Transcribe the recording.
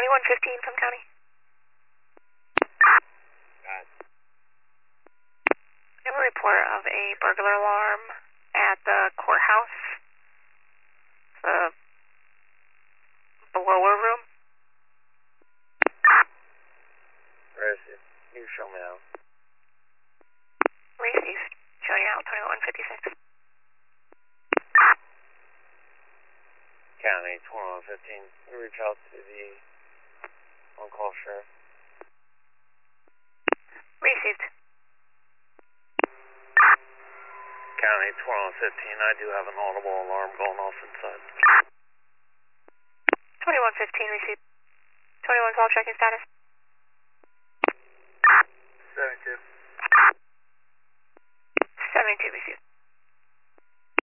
2115 from County. Got it. I have a report of a burglar alarm at the courthouse, the blower room. Where is it? You show me out. Received. Showing out 2156. County 2115. You reach out to the on-call sheriff. Received. County 2115. I do have an audible alarm going off inside. 2115 received. 21 call checking status. 72. 72 received.